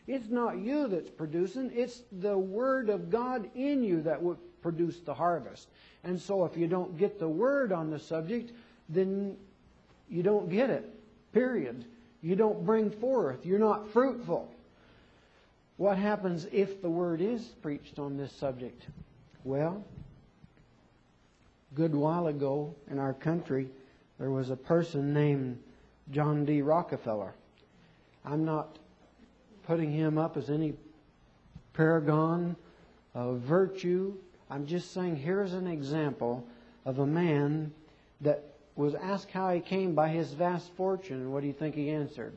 It's not you that's producing. It's the Word of God in you that would produce the harvest. And so if you don't get the Word on the subject, then you don't get it. Period. You don't bring forth. You're not fruitful. What happens if the Word is preached on this subject? Well, a good while ago in our country, there was a person named John D. Rockefeller. I'm not putting him up as any paragon of virtue. I'm just saying here's an example of a man that was asked how he came by his vast fortune. And what do you think he answered?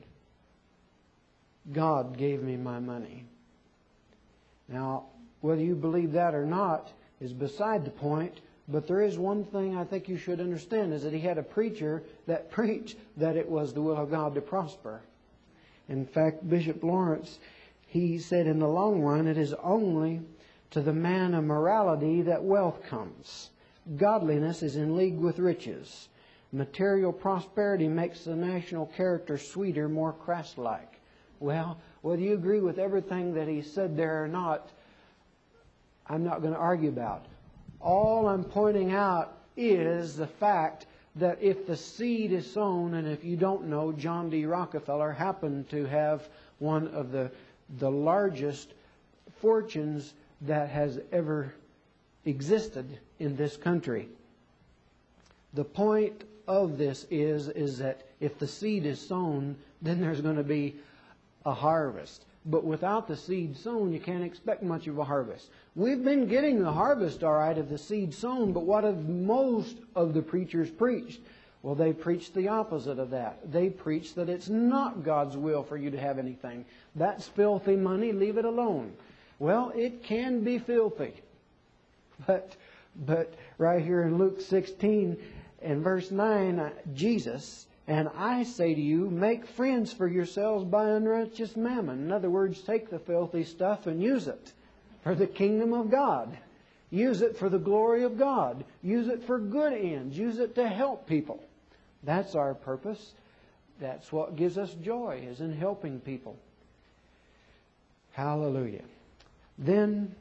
God gave me my money. Now, whether you believe that or not is beside the point, but there is one thing I think you should understand, is that he had a preacher that preached that it was the will of God to prosper. In fact, Bishop Lawrence, he said in the long run, it is only to the man of morality that wealth comes. Godliness is in league with riches. Material prosperity makes the national character sweeter, more Christ-like. Well, whether you agree with everything that he said there or not, I'm not going to argue about. All I'm pointing out is the fact that if the seed is sown, and if you don't know, John D. Rockefeller happened to have one of the largest fortunes that has ever existed in this country. The point of this is that if the seed is sown, then there's going to be a harvest. But without the seed sown, you can't expect much of a harvest. We've been getting the harvest, all right, of the seed sown, but what have most of the preachers preached? Well, they preached the opposite of that. They preached that it's not God's will for you to have anything. That's filthy money, leave it alone. Well, it can be filthy. But right here in Luke 16 and verse 9, Jesus, and I say to you, make friends for yourselves by unrighteous mammon. In other words, take the filthy stuff and use it for the kingdom of God. Use it for the glory of God. Use it for good ends. Use it to help people. That's our purpose. That's what gives us joy, is in helping people. Hallelujah. Then,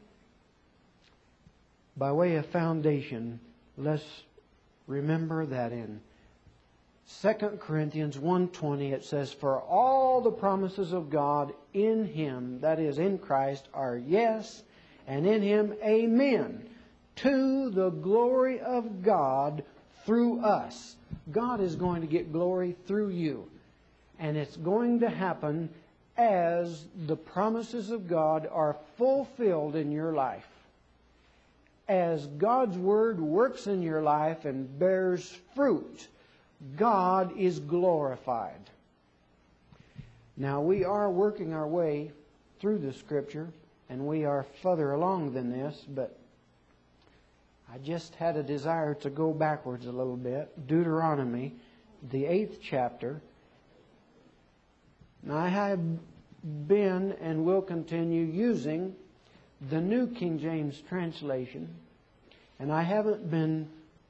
by way of foundation, let's remember that in 2 Corinthians 1:20 it says, for all the promises of God in Him, that is in Christ, are yes, and in Him amen, to the glory of God through us. God is going to get glory through you. And it's going to happen as the promises of God are fulfilled in your life. As God's Word works in your life and bears fruit, God is glorified. Now, we are working our way through the Scripture, and we are further along than this, but I just had a desire to go backwards a little bit. Deuteronomy, the 8th chapter. Now, I have been and will continue using the New King James translation, and I haven't been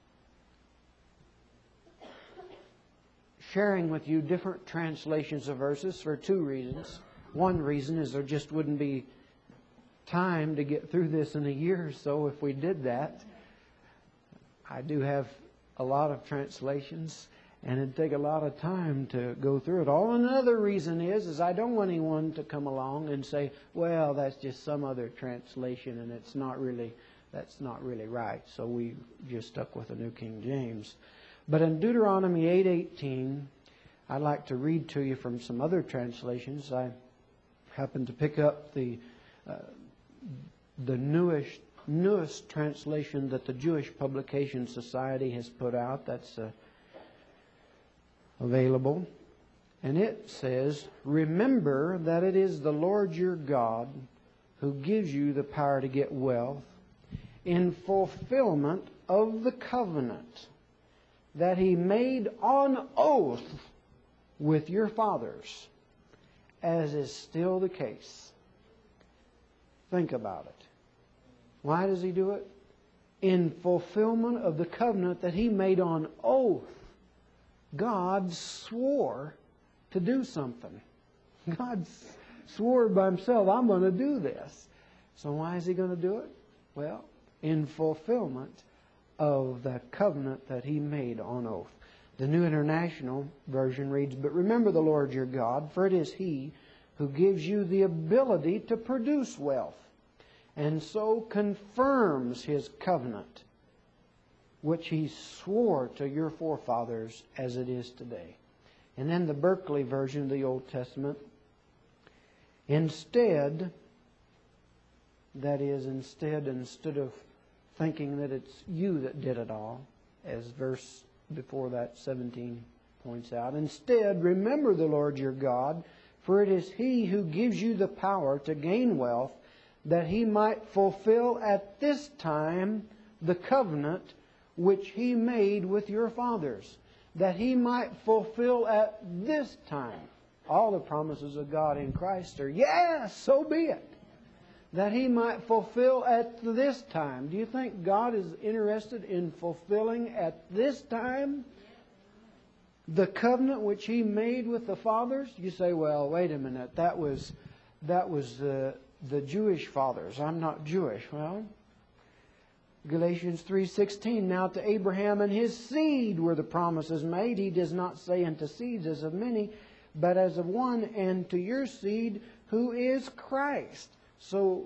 sharing with you different translations of verses for two reasons. One reason is there just wouldn't be time to get through this in a year or so if we did that. I do have a lot of translations, and it'd take a lot of time to go through it all. Another reason is I don't want anyone to come along and say, well, that's just some other translation and that's not really right. So we just stuck with the New King James. But in Deuteronomy 8:18, I'd like to read to you from some other translations. I happened to pick up the newest translation that the Jewish Publication Society has put out. That's available. And it says, remember that it is the Lord your God who gives you the power to get wealth in fulfillment of the covenant that He made on oath with your fathers, as is still the case. Think about it. Why does He do it? In fulfillment of the covenant that He made on oath. God swore to do something. God swore by himself, I'm going to do this. So why is he going to do it? Well, in fulfillment of the covenant that he made on oath. The New International Version reads, "But remember the Lord your God, for it is He who gives you the ability to produce wealth, and so confirms His covenant, which He swore to your forefathers as it is today." And then the Berkeley version of the Old Testament, instead of thinking that it's you that did it all, as verse before that 17 points out, instead, remember the Lord your God, for it is He who gives you the power to gain wealth, that He might fulfill at this time the covenant which He made with your fathers. That He might fulfill at this time. All the promises of God in Christ are, yes, so be it. That He might fulfill at this time. Do you think God is interested in fulfilling at this time the covenant which He made with the fathers? You say, well, wait a minute, that was the Jewish fathers. I'm not Jewish. Well, Galatians 3:16, "Now to Abraham and his seed were the promises made. He does not say unto seeds as of many, but as of one, and to your seed who is Christ." So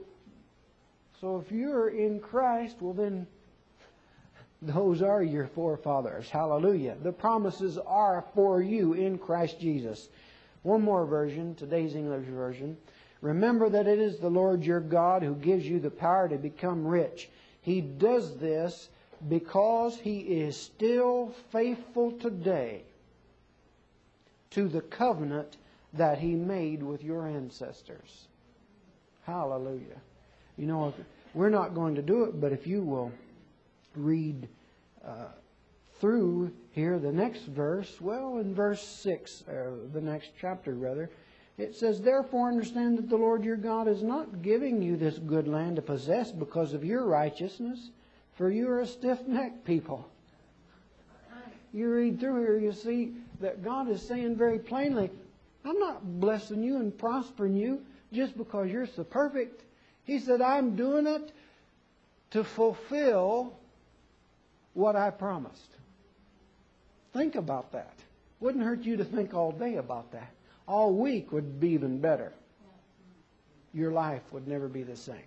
if you're in Christ, well then, those are your forefathers. Hallelujah. The promises are for you in Christ Jesus. One more version, today's English version. "Remember that it is the Lord your God who gives you the power to become rich. He does this because He is still faithful today to the covenant that He made with your ancestors." Hallelujah. You know, we're not going to do it, but if you will read through here the next verse, well, in verse 6, the next chapter rather, it says, "Therefore understand that the Lord your God is not giving you this good land to possess because of your righteousness, for you are a stiff-necked people." You read through here, you see that God is saying very plainly, I'm not blessing you and prospering you just because you're so perfect. He said, I'm doing it to fulfill what I promised. Think about that. Wouldn't hurt you to think all day about that. All week would be even better. Your life would never be the same.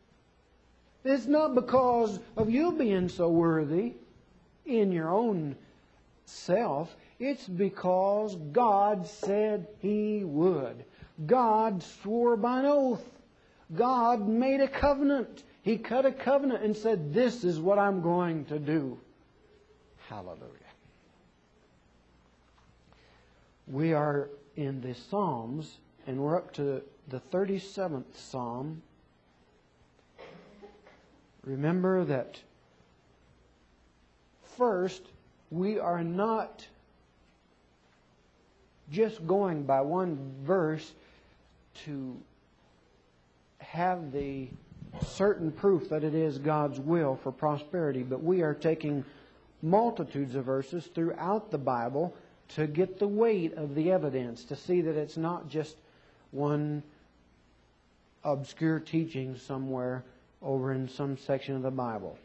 It's not because of you being so worthy in your own self. It's because God said He would. God swore by an oath. God made a covenant. He cut a covenant and said, this is what I'm going to do. Hallelujah. We are in the Psalms, and we're up to the 37th Psalm. Remember that first, we are not just going by one verse to have the certain proof that it is God's will for prosperity, but we are taking multitudes of verses throughout the Bible to get the weight of the evidence, to see that it's not just one obscure teaching somewhere over in some section of the Bible.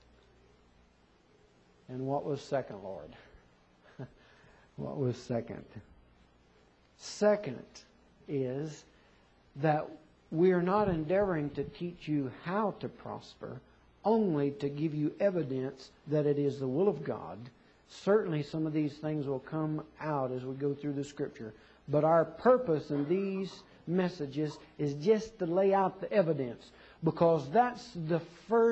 And what was second, Lord? What was second? Second is that we are not endeavoring to teach you how to prosper, only to give you evidence that it is the will of God. Certainly some of these things will come out as we go through the Scripture. But our purpose in these messages is just to lay out the evidence, because that's the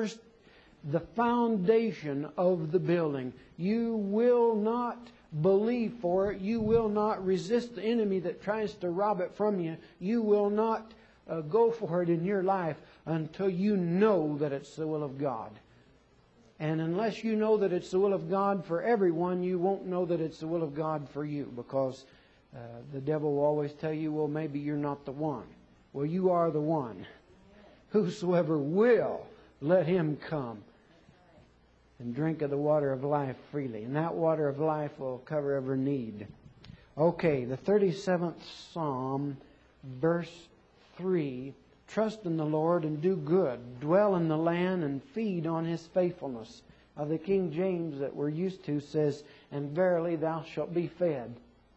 foundation of the building. You will not believe for it. You will not resist the enemy that tries to rob it from you. You will not go for it in your life until you know that it's the will of God. And unless you know that it's the will of God for everyone, you won't know that it's the will of God for you, because the devil will always tell you, well, maybe you're not the one. Well, you are the one. Whosoever will, let him come and drink of the water of life freely. And that water of life will cover every need. Okay, the 37th Psalm, verse 3, trust in the Lord and do good, dwell in the land and feed on His faithfulness. The King James that we're used to says, and verily thou shalt be fed.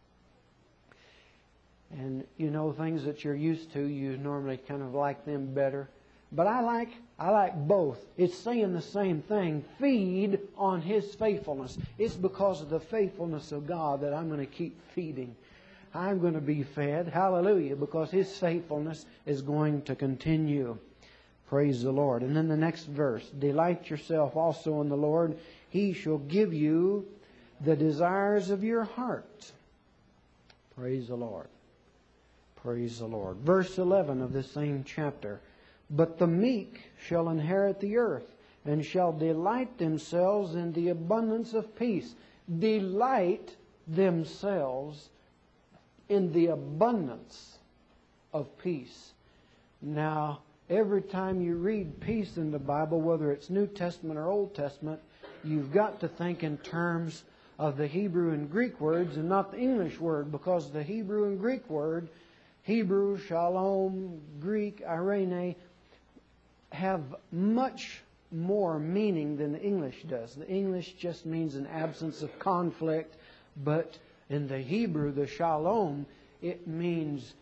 And you know, things that you're used to, you normally kind of like them better. But I like both. It's saying the same thing. Feed on His faithfulness. It's because of the faithfulness of God that I'm going to keep feeding. I'm going to be fed. Hallelujah. Because His faithfulness is going to continue. Praise the Lord. And then the next verse. Delight yourself also in the Lord. He shall give you the desires of your heart. Praise the Lord. Praise the Lord. Verse 11 of this same chapter. But the meek shall inherit the earth, and shall delight themselves in the abundance of peace. Delight themselves in the abundance of peace. Now, every time you read peace in the Bible, whether it's New Testament or Old Testament, you've got to think in terms of the Hebrew and Greek words and not the English word, because the Hebrew and Greek word, Hebrew, shalom, Greek, irene, have much more meaning than the English does. The English just means an absence of conflict, but in the Hebrew, the shalom, it means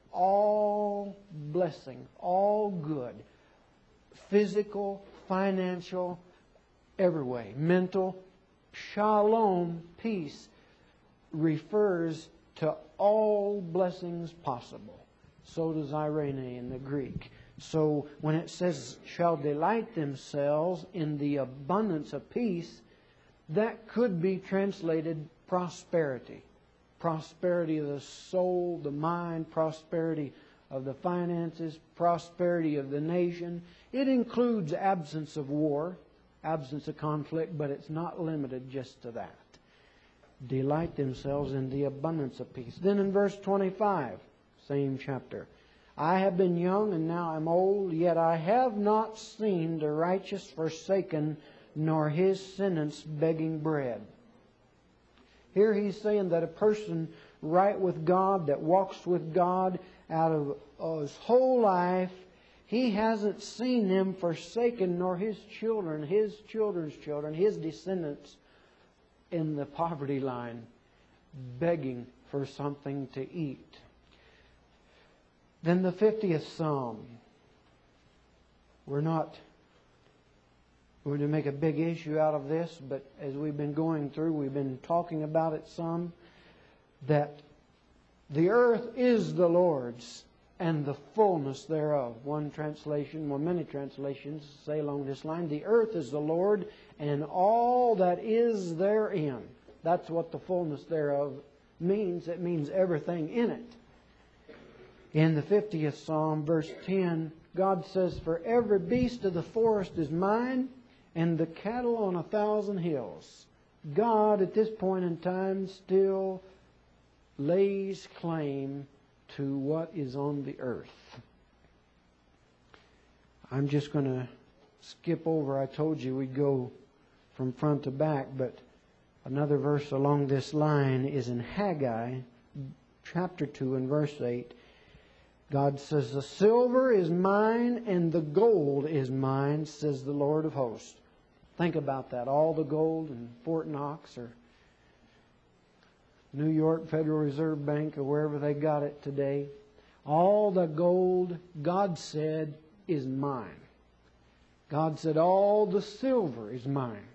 all blessing, all good, physical, financial, every way, mental. Shalom, peace, refers to all blessings possible. So does irene in the Greek. So when it says, shall delight themselves in the abundance of peace, that could be translated prosperity. Prosperity of the soul, the mind, prosperity of the finances, prosperity of the nation. It includes absence of war, absence of conflict, but it's not limited just to that. Delight themselves in the abundance of peace. Then in verse 25, same chapter. I have been young and now I'm old, yet I have not seen the righteous forsaken, nor his descendants begging bread. Here he's saying that a person right with God, that walks with God out of his whole life, he hasn't seen them forsaken, nor his children, his children's children, his descendants in the poverty line, begging for something to eat. Then the 50th Psalm. We're not going to make a big issue out of this, but as we've been going through, we've been talking about it some, that the earth is the Lord's and the fullness thereof. One translation, well, many translations say along this line, the earth is the Lord and all that is therein. That's what the fullness thereof means. It means everything in it. In the 50th Psalm, verse 10, God says, for every beast of the forest is mine, and the cattle on 1,000 hills. God, at this point in time, still lays claim to what is on the earth. I'm just going to skip over. I told you we'd go from front to back, but another verse along this line is in Haggai, chapter 2 and verse 8. God says, the silver is mine and the gold is mine, says the Lord of hosts. Think about that. All the gold in Fort Knox or New York Federal Reserve Bank or wherever they got it today. All the gold, God said, is mine. God said, all the silver is mine.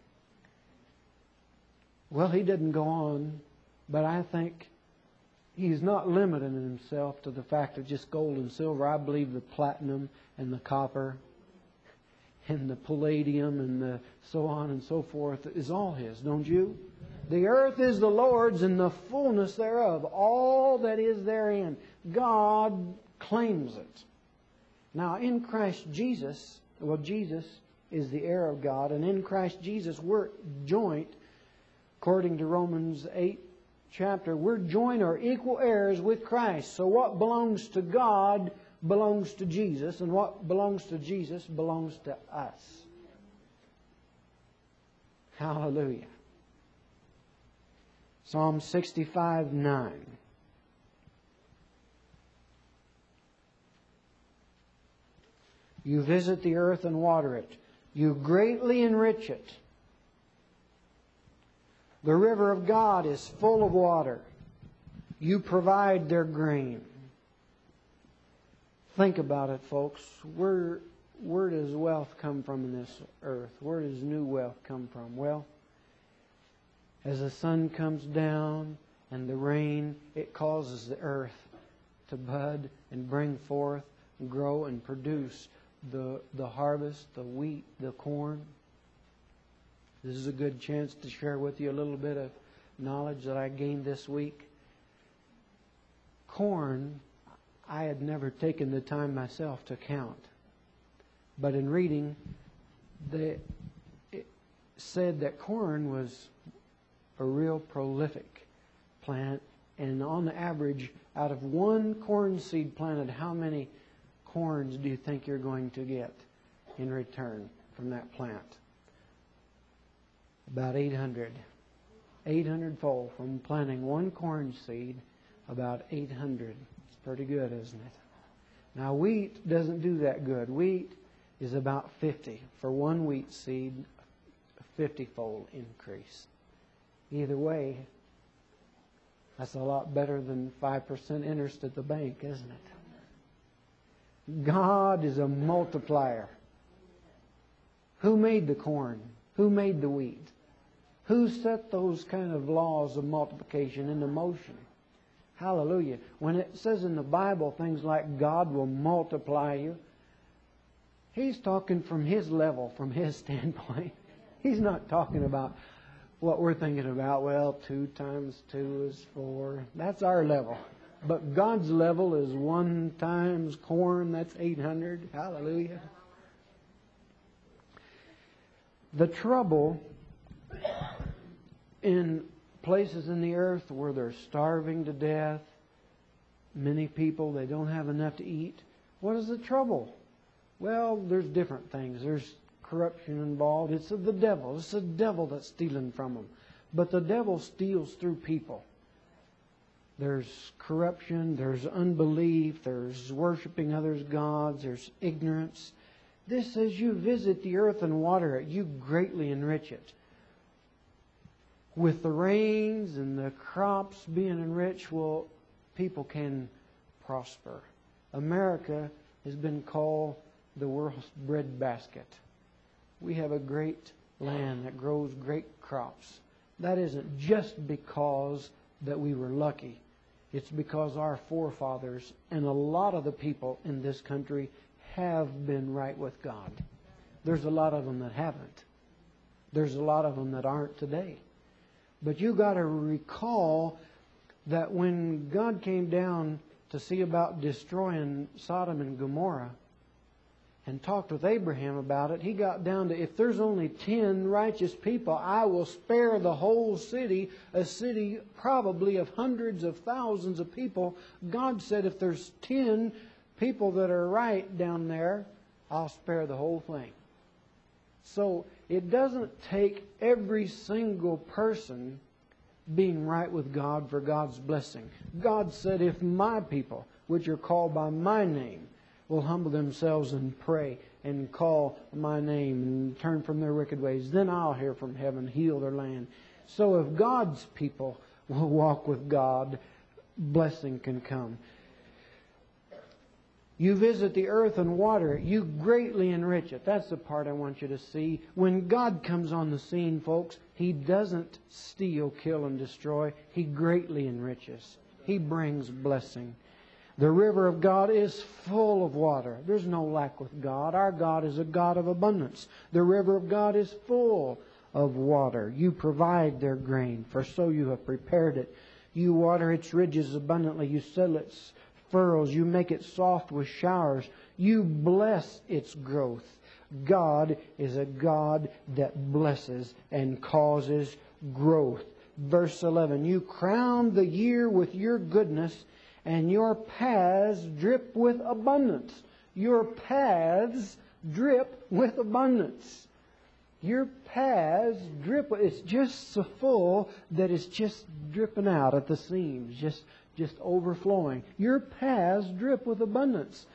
Well, He didn't go on, but I think He's not limiting Himself to the fact of just gold and silver. I believe the platinum and the copper and the palladium and the so on and so forth is all His, don't you? The earth is the Lord's and the fullness thereof, all that is therein. God claims it. Now, in Christ Jesus, well, Jesus is the heir of God, and in Christ Jesus we're joint, according to Romans 8 chapter, we're joint or equal heirs with Christ. So what belongs to God belongs to Jesus, and what belongs to Jesus belongs to us. Hallelujah. Psalm 65:9. You visit the earth and water it. You greatly enrich it. The river of God is full of water. You provide their grain. Think about it, folks. Where does wealth come from in this earth? Where does new wealth come from? Well, as the sun comes down and the rain, it causes the earth to bud and bring forth and grow and produce the harvest, the wheat, the corn. This is a good chance to share with you a little bit of knowledge that I gained this week. Corn, I had never taken the time myself to count. But in reading, it said that corn was a real prolific plant. And on the average, out of one corn seed planted, how many corns do you think you're going to get in return from that plant? About 800. 800-fold from planting one corn seed, about 800. It's pretty good, isn't it? Now, wheat doesn't do that good. Wheat is about 50. For one wheat seed, a 50-fold increase. Either way, that's a lot better than 5% interest at the bank, isn't it? God is a multiplier. Who made the corn? Who made the wheat? Who set those kind of laws of multiplication into motion? Hallelujah. When it says in the Bible things like God will multiply you, He's talking from His level, from His standpoint. He's not talking about what we're thinking about. Well, 2 times 2 is 4. That's our level. But God's level is 1 times corn, that's 800. Hallelujah. The trouble in places in the earth where they're starving to death, many people, they don't have enough to eat. What is the trouble? Well, there's different things. There's corruption involved. It's of the devil. It's the devil that's stealing from them. But the devil steals through people. There's corruption, there's unbelief, there's worshiping others' gods, there's ignorance. This says you visit the earth and water it, you greatly enrich it. With the rains and the crops being enriched, well, people can prosper. America has been called the world's breadbasket. We have a great land that grows great crops. That isn't just because that we were lucky. It's because our forefathers and a lot of the people in this country have been right with God. There's a lot of them that haven't. There's a lot of them that aren't today. But you got to recall that when God came down to see about destroying Sodom and Gomorrah and talked with Abraham about it, He got down to, if there's only 10 righteous people, I will spare the whole city, a city probably of hundreds of thousands of people. God said, if there's 10 people that are right down there, I'll spare the whole thing. So it doesn't take every single person being right with God for God's blessing. God said, if my people, which are called by my name, will humble themselves and pray and call my name and turn from their wicked ways, then I'll hear from heaven, heal their land. So if God's people will walk with God, blessing can come. You visit the earth and water it. You greatly enrich it. That's the part I want you to see. When God comes on the scene, folks, He doesn't steal, kill, and destroy. He greatly enriches. He brings blessing. The river of God is full of water. There's no lack with God. Our God is a God of abundance. The river of God is full of water. You provide their grain, for so you have prepared it. You water its ridges abundantly. You settle its furrows. You make it soft with showers. You bless its growth. God is a God that blesses and causes growth. Verse 11, you crown the year with your goodness, and your paths drip with abundance. Your paths drip with abundance. Your paths drip. It's just so full that it's just dripping out at the seams, just overflowing. Your paths drip with abundance.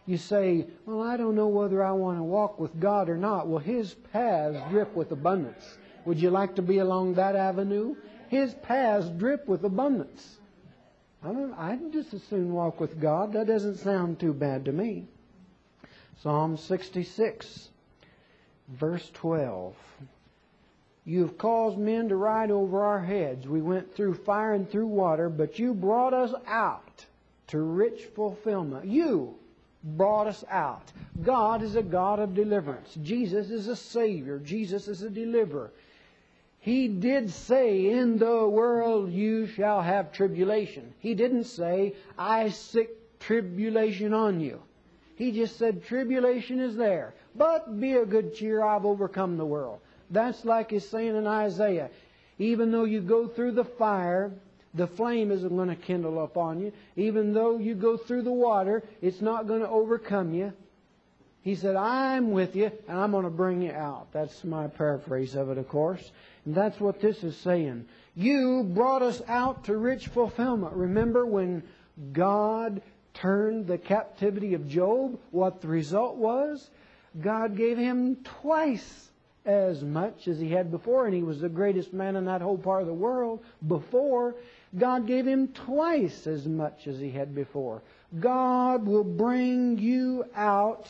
You say, well, I don't know whether I want to walk with God or not. Well, His paths drip with abundance. Would you like to be along that avenue? His paths drip with abundance. I'd just as soon walk with God. That doesn't sound too bad to me. Psalm 66, verse 12. You have caused men to ride over our heads. We went through fire and through water, but you brought us out to rich fulfillment. You brought us out. God is a God of deliverance. Jesus is a Savior. Jesus is a deliverer. He did say, in the world you shall have tribulation. He didn't say, I sick tribulation on you. He just said, tribulation is there. But be of good cheer, I've overcome the world. That's like He's saying in Isaiah. Even though you go through the fire, the flame isn't going to kindle upon you. Even though you go through the water, it's not going to overcome you. He said, I'm with you, and I'm going to bring you out. That's my paraphrase of it, of course. And that's what this is saying. You brought us out to rich fulfillment. Remember when God turned the captivity of Job, what the result was? God gave him twice as much as he had before, and he was the greatest man in that whole part of the world before. God gave him twice as much as he had before. God will bring you out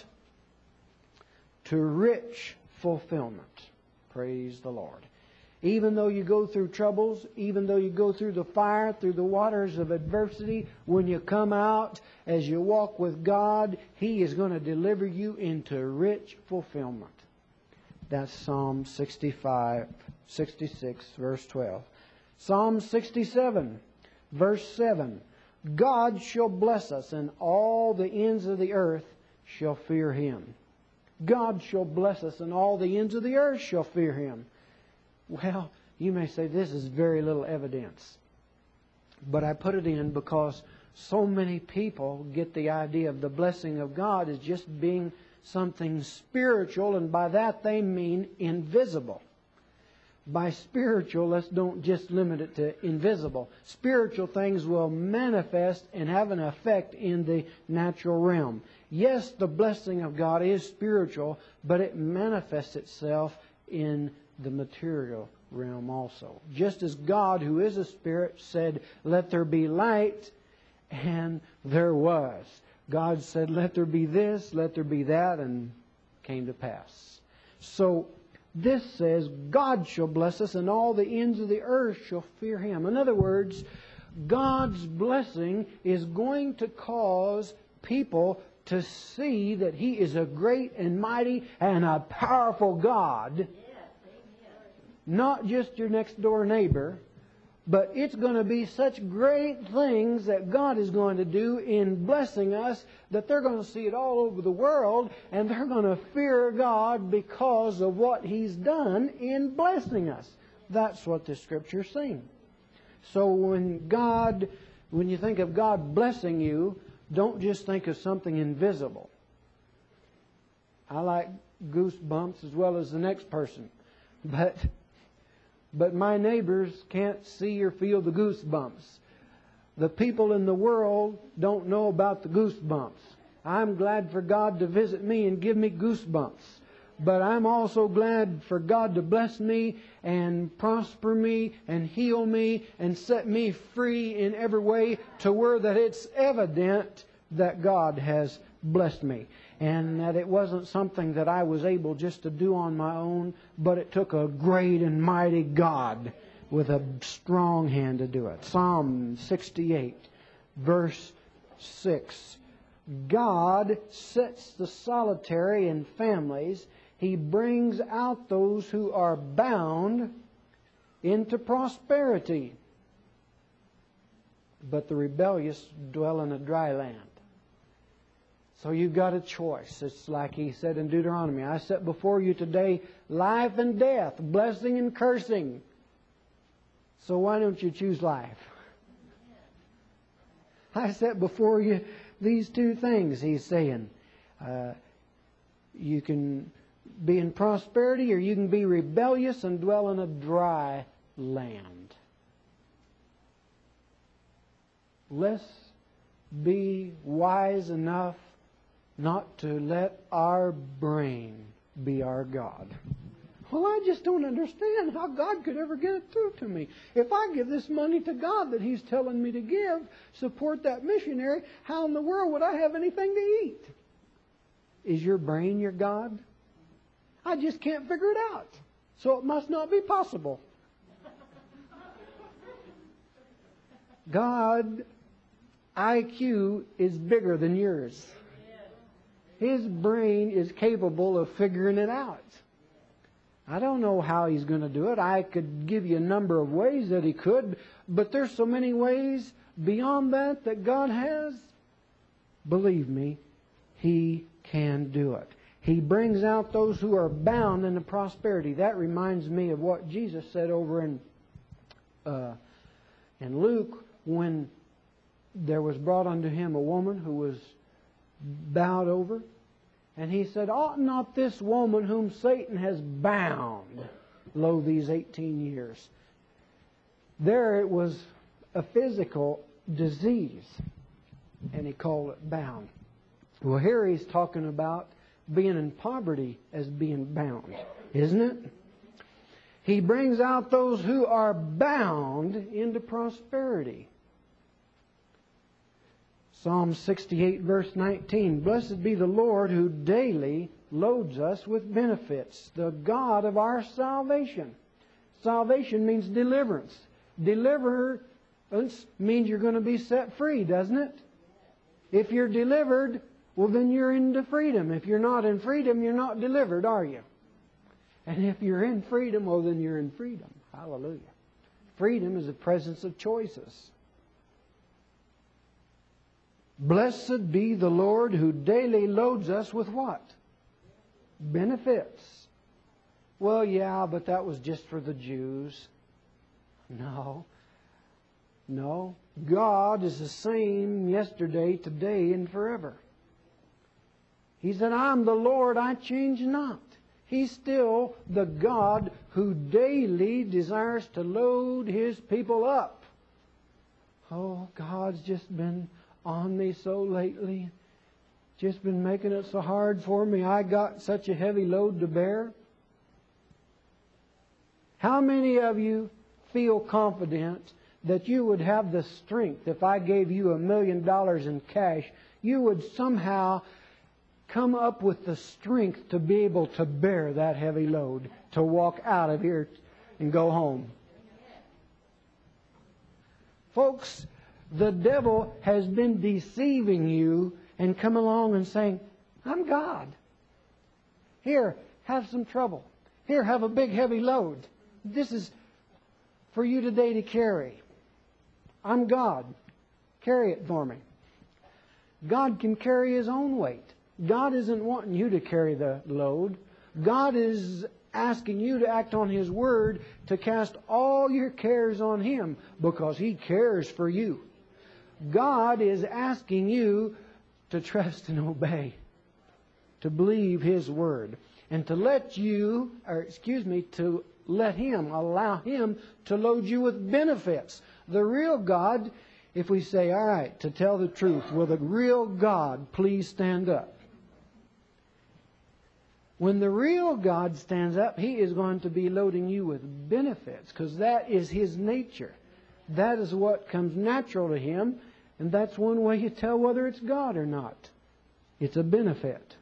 to rich fulfillment. Praise the Lord. Even though you go through troubles, even though you go through the fire, through the waters of adversity, when you come out, as you walk with God, He is going to deliver you into rich fulfillment. That's Psalm 66, verse 12. Psalm 67, verse 7. God shall bless us, and all the ends of the earth shall fear Him. God shall bless us, and all the ends of the earth shall fear Him. Well, you may say this is very little evidence. But I put it in because so many people get the idea of the blessing of God as just being something spiritual, and by that they mean invisible. By spiritual, let's don't just limit it to invisible. Spiritual things will manifest and have an effect in the natural realm. Yes, the blessing of God is spiritual, but it manifests itself in the material realm also. Just as God, who is a spirit, said, let there be light, and there was. God said, let there be this, let there be that, and came to pass. So, this says, God shall bless us, and all the ends of the earth shall fear Him. In other words, God's blessing is going to cause people to see that He is a great and mighty and a powerful God. Not just your next door neighbor, but it's going to be such great things that God is going to do in blessing us that they're going to see it all over the world, and they're going to fear God because of what He's done in blessing us. That's what the Scripture's saying. So when you think of God blessing you, don't just think of something invisible. I like goosebumps as well as the next person. But my neighbors can't see or feel the goosebumps. The people in the world don't know about the goosebumps. I'm glad for God to visit me and give me goosebumps. But I'm also glad for God to bless me and prosper me and heal me and set me free in every way to where that it's evident that God has blessed me. And that it wasn't something that I was able just to do on my own, but it took a great and mighty God with a strong hand to do it. Psalm 68, verse 6. God sets the solitary in families. He brings out those who are bound into prosperity. But the rebellious dwell in a dry land. So you've got a choice. It's like He said in Deuteronomy, I set before you today life and death, blessing and cursing. So why don't you choose life? I set before you these two things, He's saying. You can be in prosperity, or you can be rebellious and dwell in a dry land. Let's be wise enough not to let our brain be our God. Well, I just don't understand how God could ever get it through to me. If I give this money to God that He's telling me to give, support that missionary, how in the world would I have anything to eat? Is your brain your God? I just can't figure it out. So it must not be possible. God IQ is bigger than yours. His brain is capable of figuring it out. I don't know how He's going to do it. I could give you a number of ways that He could, but there's so many ways beyond that God has. Believe me, He can do it. He brings out those who are bound into prosperity. That reminds me of what Jesus said over in Luke, when there was brought unto Him a woman who was bowed over. And He said, ought not this woman whom Satan has bound, lo, these 18 years? There it was a physical disease, and He called it bound. Well, here He's talking about being in poverty as being bound, isn't it? He brings out those who are bound into prosperity. Psalm 68 verse 19, Blessed be the Lord who daily loads us with benefits, the God of our salvation. Salvation means deliverance. Deliverance means you're going to be set free, doesn't it? If you're delivered, well then you're into freedom. If you're not in freedom, you're not delivered, are you? And if you're in freedom, well then you're in freedom. Hallelujah. Freedom is the presence of choices. Blessed be the Lord who daily loads us with what? Benefits. Well, yeah, but that was just for the Jews. No. God is the same yesterday, today, and forever. He said, I'm the Lord, I change not. He's still the God who daily desires to load His people up. Oh, God's just been on me so lately. Just been making it so hard for me. I got such a heavy load to bear. How many of you feel confident that you would have the strength, if I gave you $1 million in cash, you would somehow come up with the strength to be able to bear that heavy load, to walk out of here and go home? Folks, the devil has been deceiving you and come along and saying, I'm God. Here, have some trouble. Here, have a big heavy load. This is for you today to carry. I'm God. Carry it for me. God can carry His own weight. God isn't wanting you to carry the load. God is asking you to act on His Word, to cast all your cares on Him, because He cares for you. God is asking you to trust and obey, to believe His Word, and to let Him, allow Him to load you with benefits. The real God, if we say, all right, to tell the truth, will the real God please stand up? When the real God stands up, He is going to be loading you with benefits, because that is His nature. That is what comes natural to Him, and that's one way you tell whether it's God or not. It's a benefit.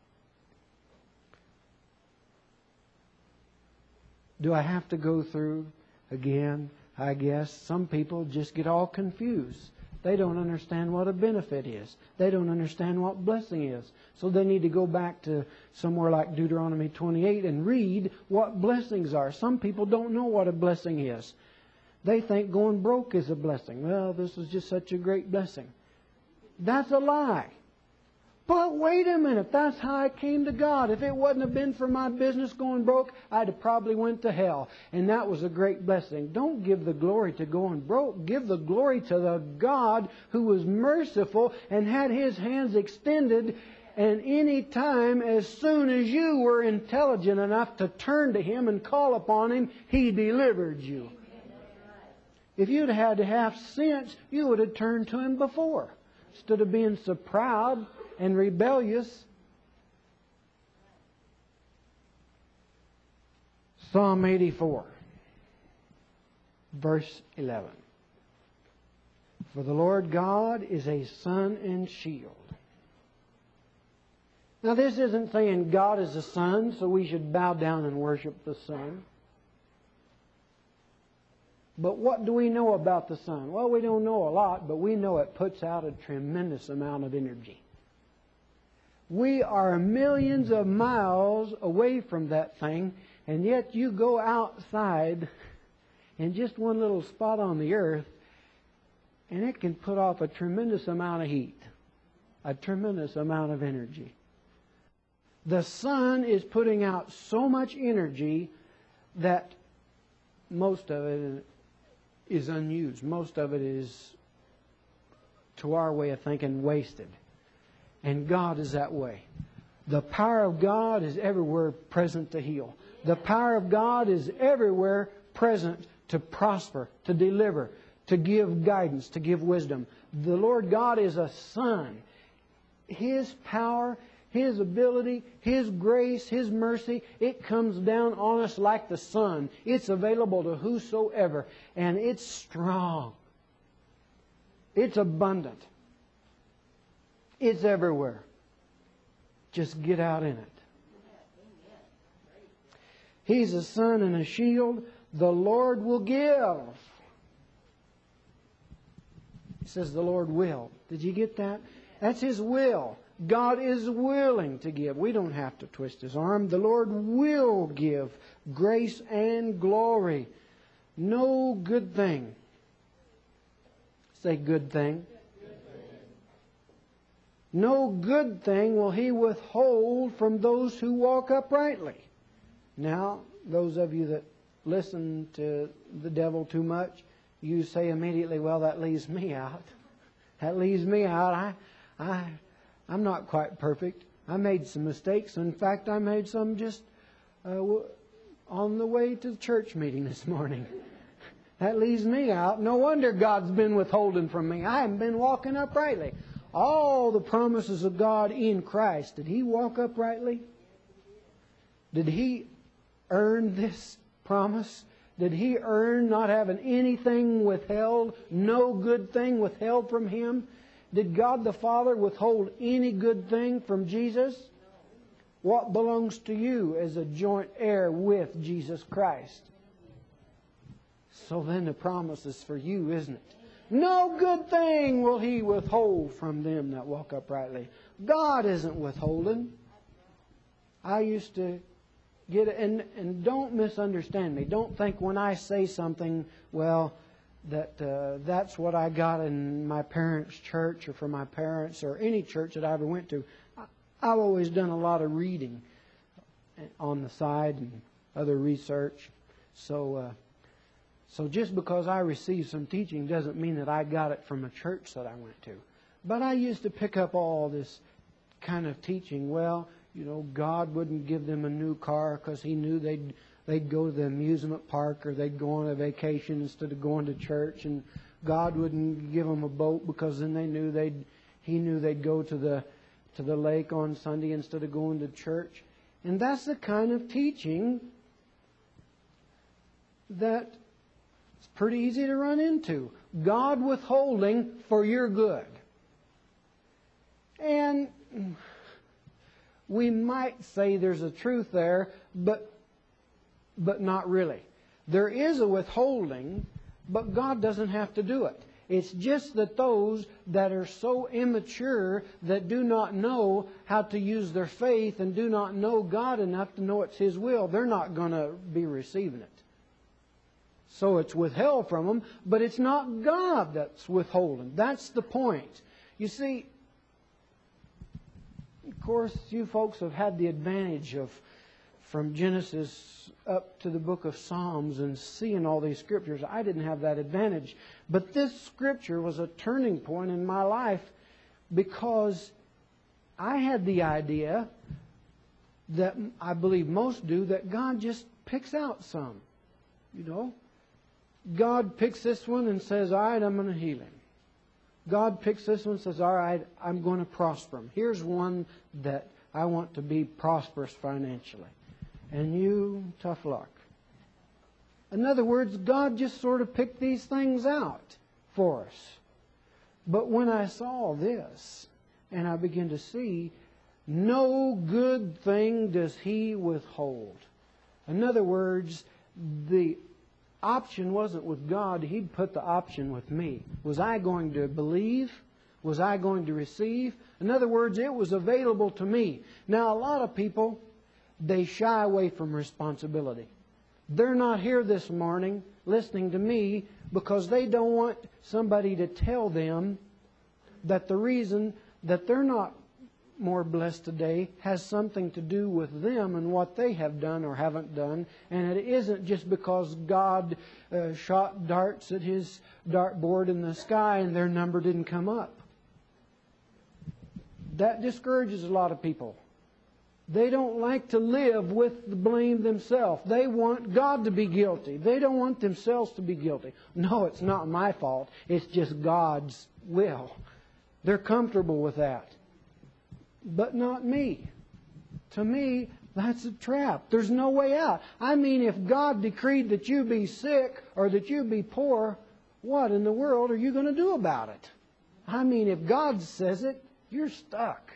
Do I have to go through again? I guess some people just get all confused. They don't understand what a benefit is. They don't understand what blessing is. So they need to go back to somewhere like Deuteronomy 28 and read what blessings are. Some people don't know what a blessing is. They think going broke is a blessing. Well, this is just such a great blessing. That's a lie. But wait a minute, that's how I came to God. If it wouldn't have been for my business going broke, I'd have probably went to hell. And that was a great blessing. Don't give the glory to going broke. Give the glory to the God who was merciful and had His hands extended. And any time, as soon as you were intelligent enough to turn to Him and call upon Him, He delivered you. If you'd had to have sense, you would have turned to Him before. Instead of being so proud and rebellious. Psalm 84, verse 11. For the Lord God is a sun and shield. Now this isn't saying God is a sun, so we should bow down and worship the sun. But what do we know about the sun? Well, we don't know a lot, but we know it puts out a tremendous amount of energy. We are millions of miles away from that thing, and yet you go outside in just one little spot on the earth, and it can put off a tremendous amount of heat, a tremendous amount of energy. The sun is putting out so much energy that most of it is unused. Most of it is, to our way of thinking, wasted. And God is that way. The power of God is everywhere present to heal. The power of God is everywhere present to prosper, to deliver, to give guidance, to give wisdom. The Lord God is a sun. His power, His ability, His grace, His mercy, it comes down on us like the sun. It's available to whosoever, and it's strong. It's abundant. It's everywhere. Just get out in it. He's a sun and a shield. The Lord will give. It says the Lord will. Did you get that? That's His will. God is willing to give. We don't have to twist His arm. The Lord will give grace and glory. No good thing. Say good thing. No good thing will He withhold from those who walk uprightly. Now, those of you that listen to the devil too much, you say immediately, well, that leaves me out. That leaves me out. I'm not quite perfect. I made some mistakes. In fact, I made some just on the way to the church meeting this morning. That leaves me out. No wonder God's been withholding from me. I haven't been walking uprightly. All the promises of God in Christ, did He walk uprightly? Did He earn this promise? Did He earn not having anything withheld, no good thing withheld from Him? Did God the Father withhold any good thing from Jesus? What belongs to you as a joint heir with Jesus Christ? So then the promise is for you, isn't it? No good thing will He withhold from them that walk uprightly. God isn't withholding. I used to get it, and don't misunderstand me. Don't think when I say something, well, that's what I got in my parents' church or from my parents or any church that I ever went to. I've always done a lot of reading on the side and other research. So just because I received some teaching doesn't mean that I got it from a church that I went to. But I used to pick up all this kind of teaching. Well, God wouldn't give them a new car because He knew they'd go to the amusement park or they'd go on a vacation instead of going to church. And God wouldn't give them a boat because then He knew they'd go to the lake on Sunday instead of going to church. And that's the kind of teaching that it's pretty easy to run into. God withholding for your good. And we might say there's a truth there, but not really. There is a withholding, but God doesn't have to do it. It's just that those that are so immature that do not know how to use their faith and do not know God enough to know it's His will, they're not going to be receiving it. So it's withheld from them, but it's not God that's withholding. That's the point. You see, of course, you folks have had the advantage of from Genesis up to the book of Psalms and seeing all these scriptures. I didn't have that advantage. But this scripture was a turning point in my life because I had the idea that I believe most do, that God just picks out some. God picks this one and says, all right, I'm going to heal him. God picks this one and says, all right, I'm going to prosper him. Here's one that I want to be prosperous financially. And you, tough luck. In other words, God just sort of picked these things out for us. But when I saw this, and I began to see, no good thing does He withhold. In other words, the option wasn't with God. He'd put the option with me. Was I going to believe? Was I going to receive? In other words, it was available to me. Now, a lot of people, they shy away from responsibility. They're not here this morning listening to me because they don't want somebody to tell them that the reason that they're not more blessed today has something to do with them and what they have done or haven't done. And it isn't just because God shot darts at His dartboard in the sky and their number didn't come up. That discourages a lot of people. They don't like to live with the blame themselves. They want God to be guilty. They don't want themselves to be guilty. No, it's not my fault. It's just God's will. They're comfortable with that. But not me. To me, that's a trap. There's no way out. I mean, if God decreed that you be sick or that you be poor, what in the world are you going to do about it? I mean, if God says it, you're stuck.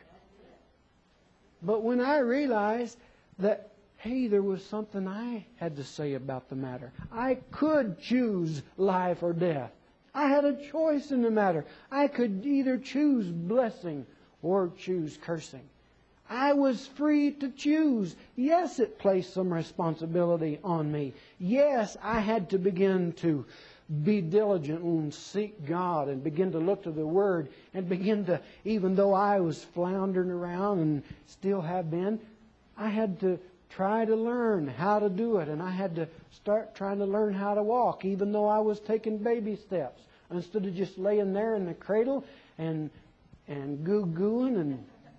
But when I realized that, hey, there was something I had to say about the matter. I could choose life or death. I had a choice in the matter. I could either choose blessing or choose cursing. I was free to choose. Yes, it placed some responsibility on me. Yes, I had to begin to be diligent and seek God and begin to look to the Word and begin to, even though I was floundering around and still have been, I had to try to learn how to do it. And I had to start trying to learn how to walk, even though I was taking baby steps. Instead of just laying there in the cradle and goo-gooing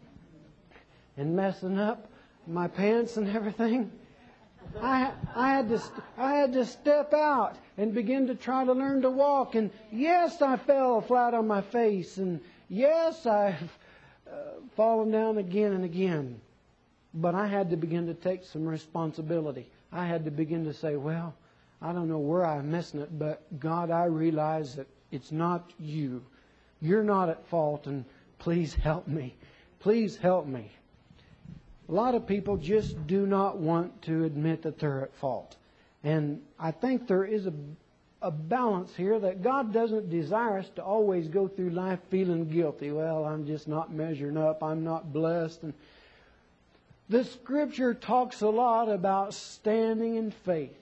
and messing up my pants and everything. I had to step out and begin to try to learn to walk. And yes, I fell flat on my face. And yes, I've fallen down again and again. But I had to begin to take some responsibility. I had to begin to say, well, I don't know where I'm missing it, but God, I realize that it's not you. You're not at fault, and please help me. Please help me. A lot of people just do not want to admit that they're at fault. And I think there is a balance here that God doesn't desire us to always go through life feeling guilty. Well, I'm just not measuring up. I'm not blessed. And the Scripture talks a lot about standing in faith.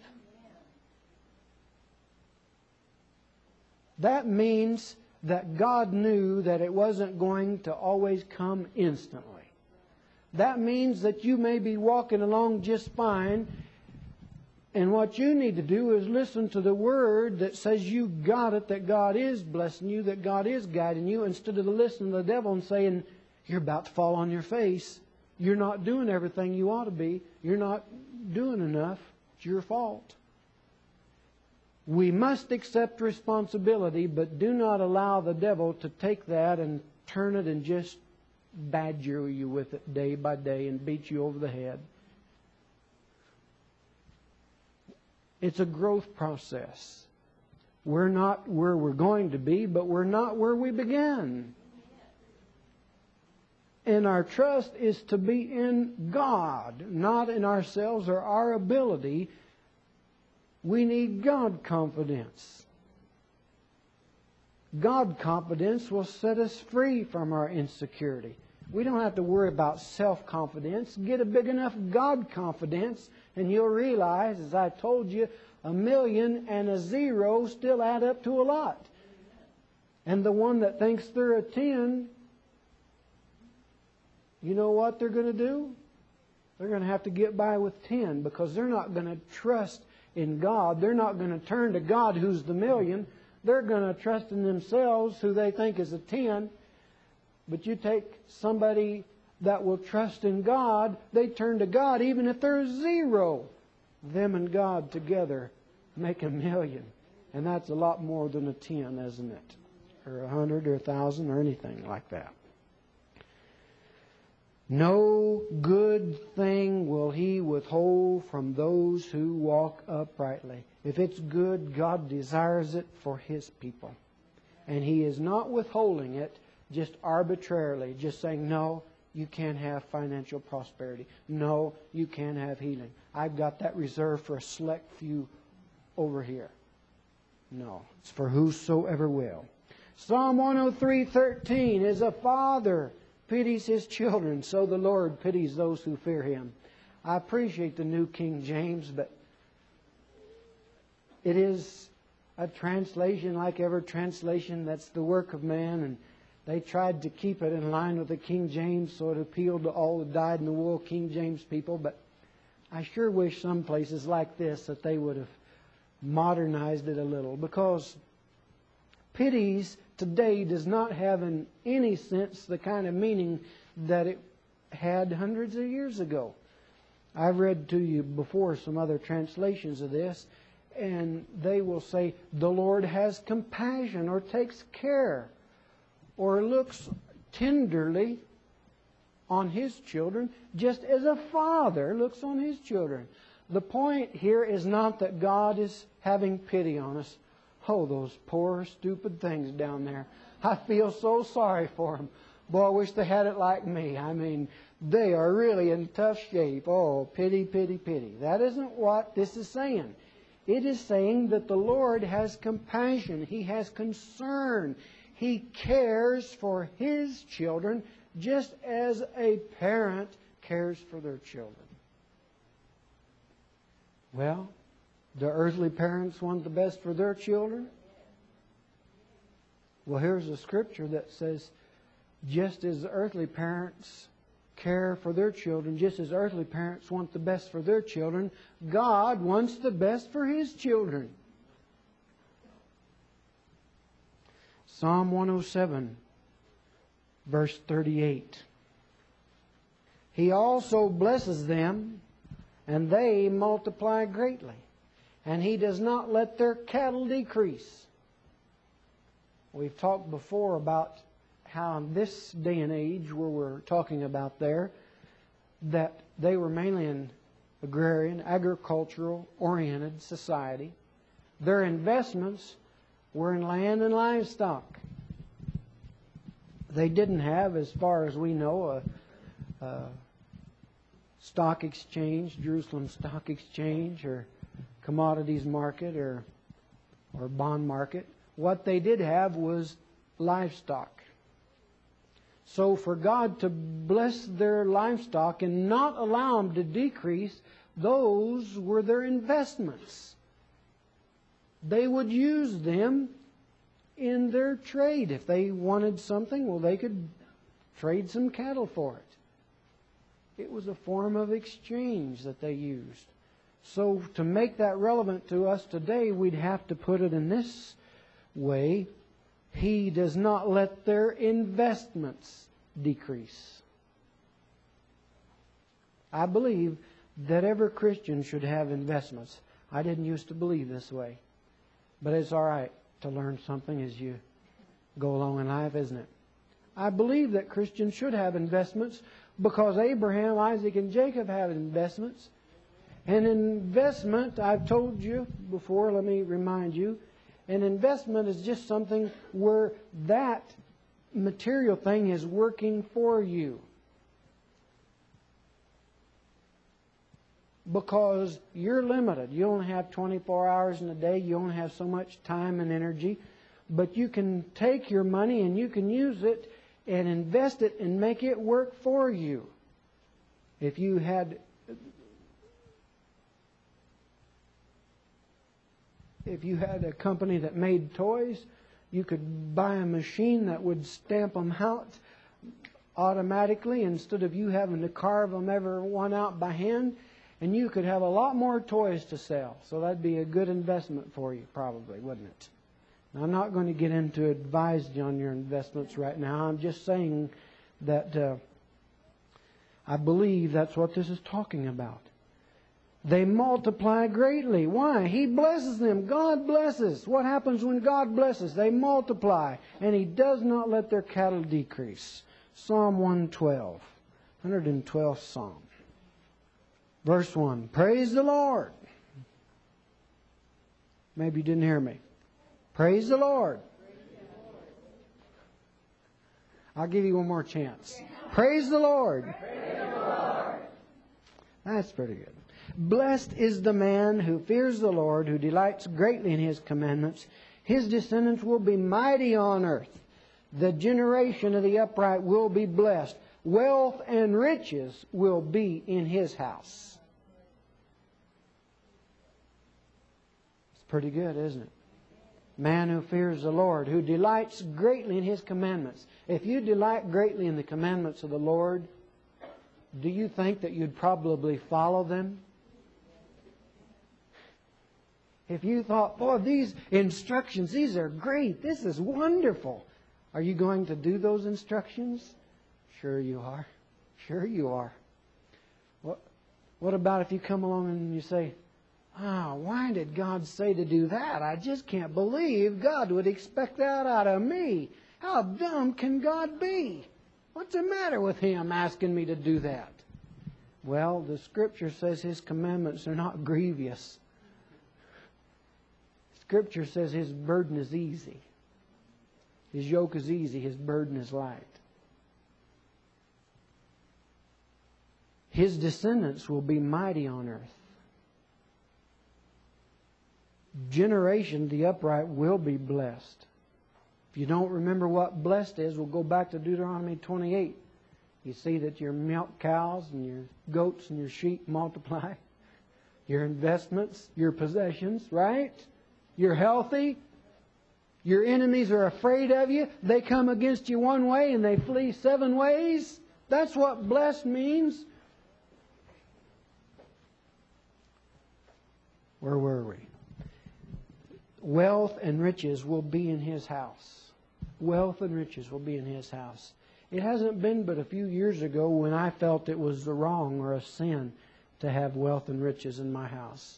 That means that God knew that it wasn't going to always come instantly. That means that you may be walking along just fine, and what you need to do is listen to the Word that says you got it, that God is blessing you, that God is guiding you, instead of listening to the devil and saying, you're about to fall on your face. You're not doing everything you ought to be. You're not doing enough. It's your fault. We must accept responsibility, but do not allow the devil to take that and turn it and just badger you with it day by day and beat you over the head. It's a growth process. We're not where we're going to be, but we're not where we began. And our trust is to be in God, not in ourselves or our ability. We need God confidence. God confidence will set us free from our insecurity. We don't have to worry about self-confidence. Get a big enough God confidence and you'll realize, as I told you, 1,000,000 and a 0 still add up to a lot. And the one that thinks they're a 10, you know what they're going to do? They're going to have to get by with 10 because they're not going to trust in God. They're not going to turn to God, who's the 1,000,000. They're going to trust in themselves, who they think is a 10. But you take somebody that will trust in God, they turn to God even if they're 0. Them and God together make 1,000,000. And that's a lot more than a 10, isn't it? or 100 or 1,000 or anything like that. No good thing will He withhold from those who walk uprightly. If it's good, God desires it for His people. And He is not withholding it just arbitrarily, just saying, no, you can't have financial prosperity. No, you can't have healing. I've got that reserved for a select few over here. No, it's for whosoever will. Psalm 103:13, as a father pities his children, so the Lord pities those who fear Him. I appreciate the New King James, but it is a translation like every translation that's the work of man, and they tried to keep it in line with the King James so it appealed to all the dyed-in-the-wool King James people, but I sure wish some places like this that they would have modernized it a little, because pities today does not have in any sense the kind of meaning that it had hundreds of years ago. I've read to you before some other translations of this, and they will say, the Lord has compassion, or takes care, or looks tenderly on His children, just as a father looks on his children. The point here is not that God is having pity on us. Oh, those poor, stupid things down there. I feel so sorry for them. Boy, I wish they had it like me. I mean, they are really in tough shape. Oh, pity, pity, pity. That isn't what this is saying. It is saying that the Lord has compassion. He has concern. He cares for His children just as a parent cares for their children. Well, do earthly parents want the best for their children? Well, here's a scripture that says, just as earthly parents care for their children, just as earthly parents want the best for their children, God wants the best for His children. Psalm 107, verse 38. He also blesses them, and they multiply greatly. And He does not let their cattle decrease. We've talked before about how in this day and age where we're talking about there, that they were mainly an agrarian, agricultural-oriented society. Their investments were in land and livestock. They didn't have, as far as we know, a stock exchange, Jerusalem Stock Exchange, or commodities market, or bond market. What they did have was livestock. So for God to bless their livestock and not allow them to decrease, those were their investments. They would use them in their trade. If they wanted something, well, they could trade some cattle for it. It was a form of exchange that they used. So to make that relevant to us today, we'd have to put it in this way. He does not let their investments decrease. I believe that every Christian should have investments. I didn't used to believe this way. But it's all right to learn something as you go along in life, isn't it? I believe that Christians should have investments because Abraham, Isaac, and Jacob had investments. An investment, I've told you before, let me remind you, an investment is just something where that material thing is working for you. Because you're limited. You only have 24 hours in a day. You only have so much time and energy. But you can take your money and you can use it and invest it and make it work for you. If you had a company that made toys, you could buy a machine that would stamp them out automatically instead of you having to carve them every one out by hand. And you could have a lot more toys to sell. So that'd be a good investment for you, probably, wouldn't it? Now, I'm not going to get into advising on your investments right now. I'm just saying that I believe that's what this is talking about. They multiply greatly. Why? He blesses them. God blesses. What happens when God blesses? They multiply. And He does not let their cattle decrease. Psalm 112. 112th Psalm. Verse 1. Praise the Lord. Maybe you didn't hear me. Praise the Lord. I'll give you one more chance. Praise the Lord. Praise the Lord. That's pretty good. Blessed is the man who fears the Lord, who delights greatly in His commandments. His descendants will be mighty on earth. The generation of the upright will be blessed. Wealth and riches will be in his house. It's pretty good, isn't it? Man who fears the Lord, who delights greatly in His commandments. If you delight greatly in the commandments of the Lord, do you think that you'd probably follow them? If you thought, boy, these instructions, these are great. This is wonderful. Are you going to do those instructions? Sure you are. Sure you are. What about if you come along and you say, why did God say to do that? I just can't believe God would expect that out of me. How dumb can God be? What's the matter with Him asking me to do that? Well, the Scripture says His commandments are not grievous. Scripture says His burden is easy. His yoke is easy. His burden is light. His descendants will be mighty on earth. Generation, the upright, will be blessed. If you don't remember what blessed is, we'll go back to Deuteronomy 28. You see that your milk cows and your goats and your sheep multiply. Your investments, your possessions, right? You're healthy. Your enemies are afraid of you. They come against you one way and they flee 7 ways. That's what blessed means. Where were we? Wealth and riches will be in his house. Wealth and riches will be in his house. It hasn't been but a few years ago when I felt it was the wrong or a sin to have wealth and riches in my house.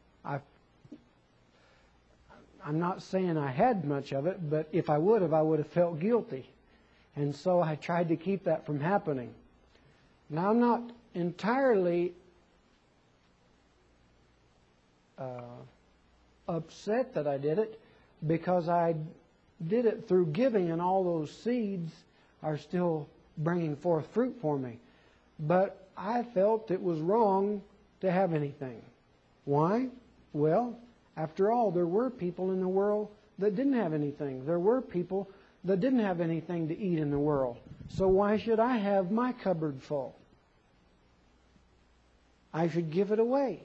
I'm not saying I had much of it, but if I would have felt guilty. And so I tried to keep that from happening. Now I'm not entirely upset that I did it, because I did it through giving, and all those seeds are still bringing forth fruit for me. But I felt it was wrong to have anything. Why? Well, after all, there were people in the world that didn't have anything. There were people that didn't have anything to eat in the world. So why should I have my cupboard full? I should give it away.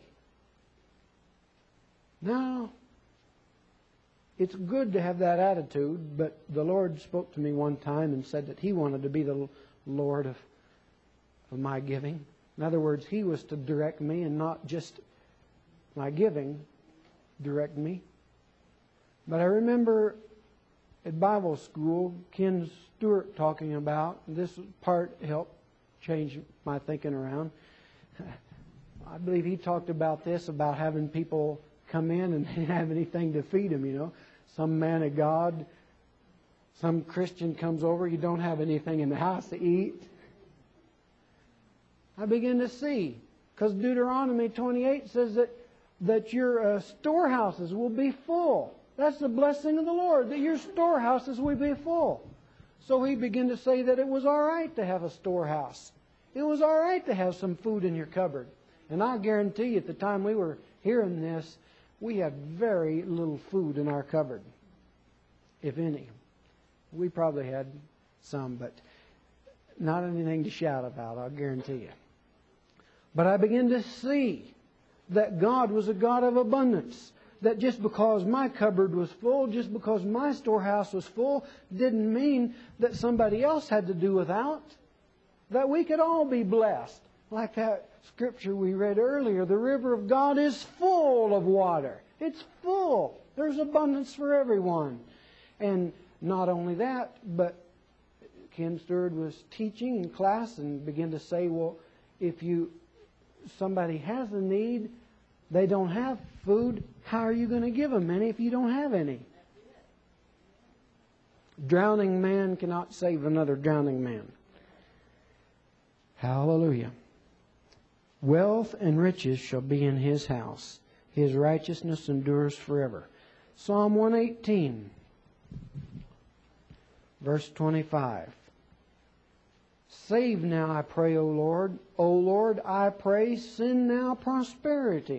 Now, it's good to have that attitude, but the Lord spoke to me one time and said that He wanted to be the Lord of my giving. In other words, He was to direct me, and not just my giving direct me. But I remember at Bible school, Ken Stewart talking about, this part helped change my thinking around. I believe he talked about this, about having people come in and they didn't have anything to feed them, you know. Some man of God, some Christian comes over, you don't have anything in the house to eat. I begin to see, because Deuteronomy 28 says that your storehouses will be full. That's the blessing of the Lord, that your storehouses will be full. So he began to say that it was all right to have a storehouse. It was all right to have some food in your cupboard. And I guarantee you, at the time we were hearing this, we had very little food in our cupboard, if any. We probably had some, but not anything to shout about, I'll guarantee you. But I began to see that God was a God of abundance. That just because my cupboard was full, just because my storehouse was full, didn't mean that somebody else had to do without. That we could all be blessed. Like that scripture we read earlier, the river of God is full of water. It's full. There's abundance for everyone. And not only that, but Ken Stewart was teaching in class and began to say, well, if somebody has a need, They don't have food. How are you going to give them any if you don't have any? Drowning man cannot save another drowning man. Hallelujah. Wealth and riches shall be in his house. His righteousness endures forever. Psalm 118, verse 25. Save now, I pray, O Lord. O Lord, I pray, send now prosperity.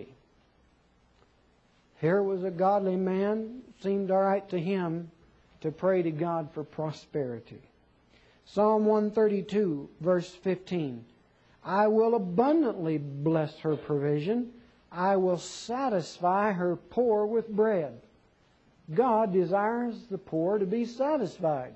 Here was a godly man. Seemed all right to him to pray to God for prosperity. Psalm 132, verse 15. I will abundantly bless her provision. I will satisfy her poor with bread. God desires the poor to be satisfied.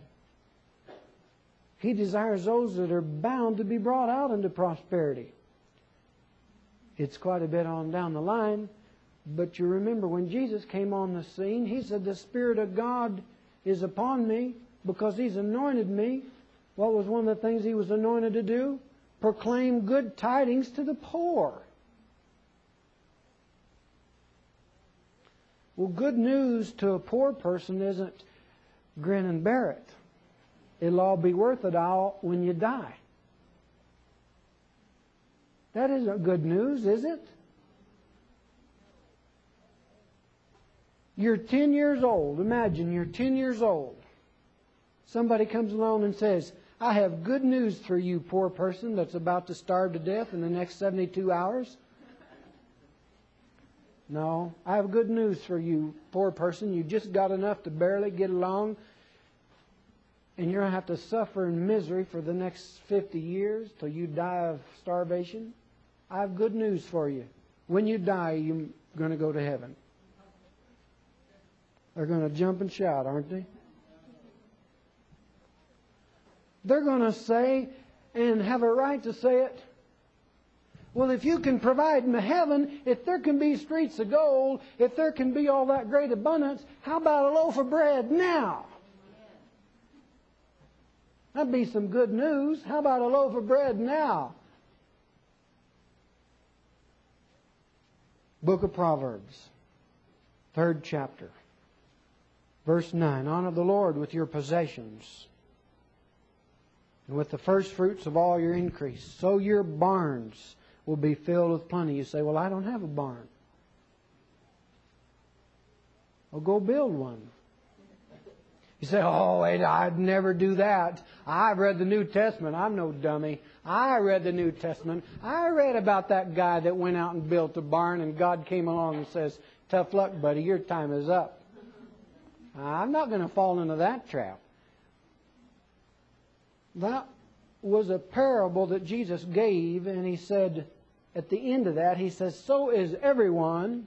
He desires those that are bound to be brought out into prosperity. It's quite a bit on down the line, but you remember when Jesus came on the scene, He said, the Spirit of God is upon me because He's anointed me. What was one of the things He was anointed to do? Proclaim good tidings to the poor. Well, good news to a poor person isn't grin and bear it. It'll all be worth it all when you die. That isn't good news, is it? You're 10 years old. Imagine you're 10 years old. Somebody comes along and says, I have good news for you, poor person that's about to starve to death in the next 72 hours. No, I have good news for you, poor person. You just got enough to barely get along, and you're going to have to suffer in misery for the next 50 years till you die of starvation. I have good news for you. When you die, you're going to go to heaven. They're going to jump and shout, aren't they? They're going to say, and have a right to say it, well, if you can provide in heaven, if there can be streets of gold, if there can be all that great abundance, how about a loaf of bread now? That'd be some good news. How about a loaf of bread now? Book of Proverbs, 3rd chapter, verse 9. Honor the Lord with your possessions and with the first fruits of all your increase. So your barns will be filled with plenty. You say, well, I don't have a barn. Well, go build one. You say, oh, I'd never do that. I've read the New Testament. I'm no dummy. I read the New Testament. I read about that guy that went out and built a barn, and God came along and says, tough luck, buddy, your time is up. I'm not going to fall into that trap. That was a parable that Jesus gave, and He said, at the end of that, He says, so is everyone.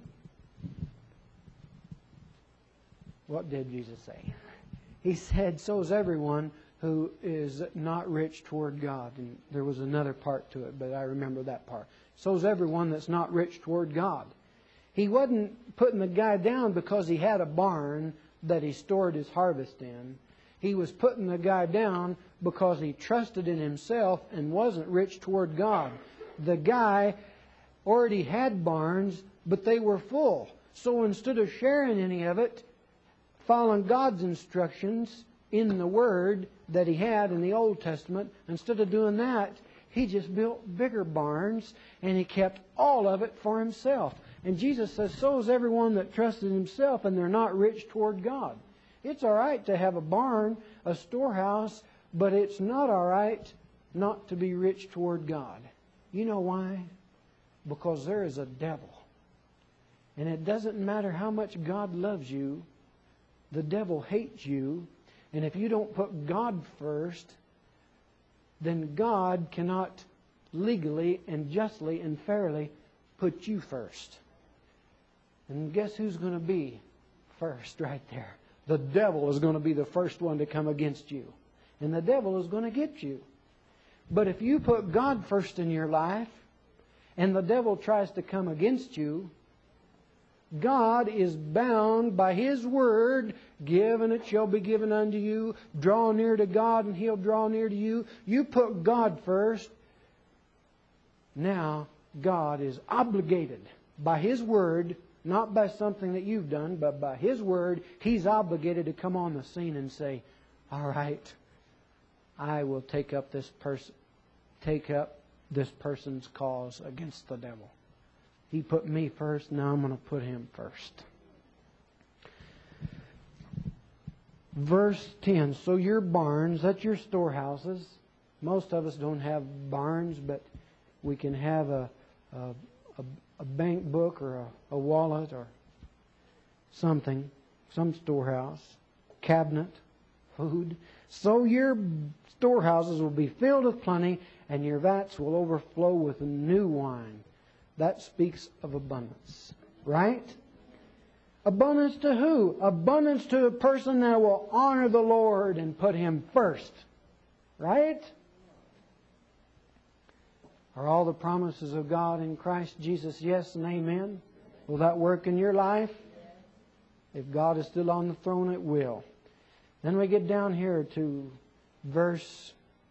What did Jesus say? He said, so is everyone who is not rich toward God. And there was another part to it, but I remember that part. So is everyone that's not rich toward God. He wasn't putting the guy down because he had a barn that he stored his harvest in. He was putting the guy down because he trusted in himself and wasn't rich toward God. The guy already had barns, but they were full. So instead of sharing any of it, following God's instructions in the Word that he had in the Old Testament, instead of doing that, he just built bigger barns and he kept all of it for himself. And Jesus says, so is everyone that trusts in himself and they're not rich toward God. It's all right to have a barn, a storehouse, but it's not all right not to be rich toward God. You know why? Because there is a devil. And it doesn't matter how much God loves you, the devil hates you. And if you don't put God first, then God cannot legally and justly and fairly put you first. And guess who's going to be first right there? The devil is going to be the first one to come against you. And the devil is going to get you. But if you put God first in your life, and the devil tries to come against you, God is bound by His Word. Give and it shall be given unto you. Draw near to God and He'll draw near to you. You put God first. Now God is obligated by His Word, not by something that you've done, but by His Word, He's obligated to come on the scene and say, all right, I will take up this person's cause against the devil. He put me first, now I'm going to put him first. Verse 10, so your barns, that's your storehouses. Most of us don't have barns, but we can have a bank book or a wallet or something, some storehouse, cabinet, food. So your storehouses will be filled with plenty, and your vats will overflow with new wine. That speaks of abundance, right? Abundance to who? Abundance to a person that will honor the Lord and put Him first, right? Are all the promises of God in Christ Jesus yes and amen? Will that work in your life? If God is still on the throne, it will. Then we get down here to verse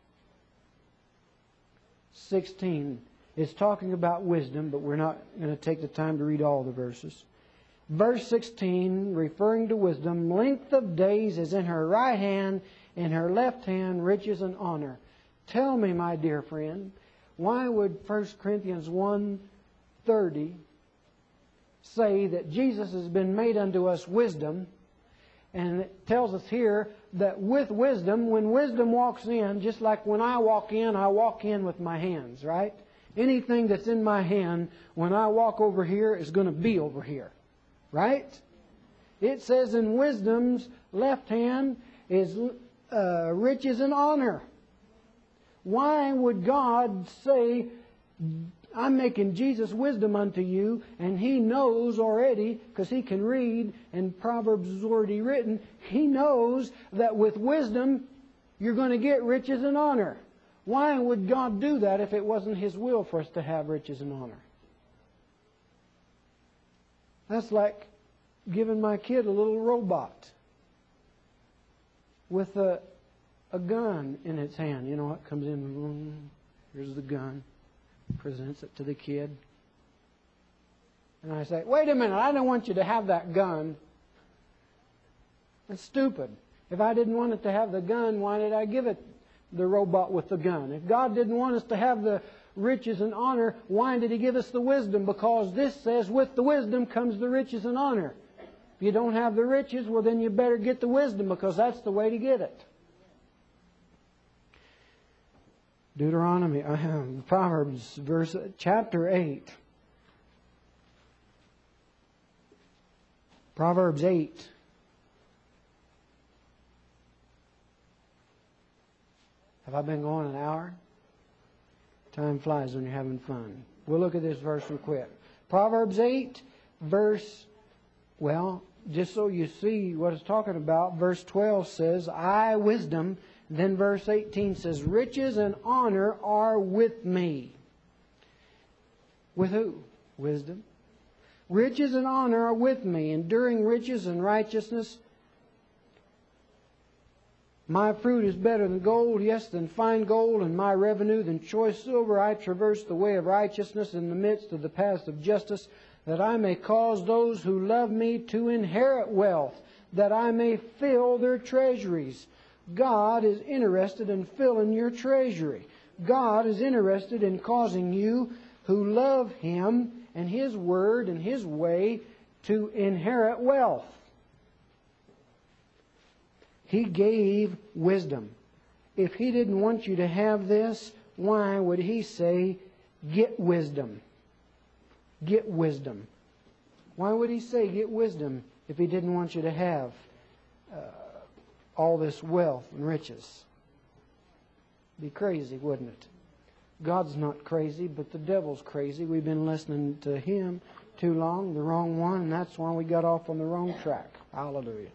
16. It's talking about wisdom, but we're not going to take the time to read all the verses. Verse 16, referring to wisdom, length of days is in her right hand, in her left hand riches and honor. Tell me, my dear friend, why would 1 Corinthians 1:30 say that Jesus has been made unto us wisdom? And it tells us here that with wisdom, when wisdom walks in, just like when I walk in with my hands, right? Anything that's in my hand, when I walk over here, is going to be over here. Right? It says in wisdom's left hand is riches and honor. Why would God say, I'm making Jesus wisdom unto you, and He knows already, because He can read, and Proverbs is already written, He knows that with wisdom you're going to get riches and honor. Why would God do that if it wasn't His will for us to have riches and honor? That's like giving my kid a little robot with a gun in its hand. You know what comes in? Here's the gun. Presents it to the kid. And I say, wait a minute, I don't want you to have that gun. That's stupid. If I didn't want it to have the gun, why did I give it the robot with the gun? If God didn't want us to have the riches and honor, why did He give us the wisdom? Because this says with the wisdom comes the riches and honor. If you don't have the riches, well then you better get the wisdom, because that's the way to get it. Proverbs, chapter 8. Proverbs 8. Have I been going an hour? Time flies when you're having fun. We'll look at this verse real quick. Proverbs 8, just so you see what it's talking about, verse 12 says, I, wisdom. Then verse 18 says, riches and honor are with me. With who? Wisdom. Riches and honor are with me, enduring riches and righteousness. My fruit is better than gold, yes, than fine gold, and my revenue than choice silver. I traverse the way of righteousness in the midst of the paths of justice, that I may cause those who love me to inherit wealth, that I may fill their treasuries. God is interested in filling your treasury. God is interested in causing you who love Him and His Word and His way to inherit wealth. He gave wisdom. If He didn't want you to have this, why would He say, get wisdom? Get wisdom. Why would He say, get wisdom, if He didn't want you to have all this wealth and riches? Be crazy, wouldn't it? God's not crazy, but the devil's crazy. We've been listening to him too long, the wrong one, and that's why we got off on the wrong track. Hallelujah.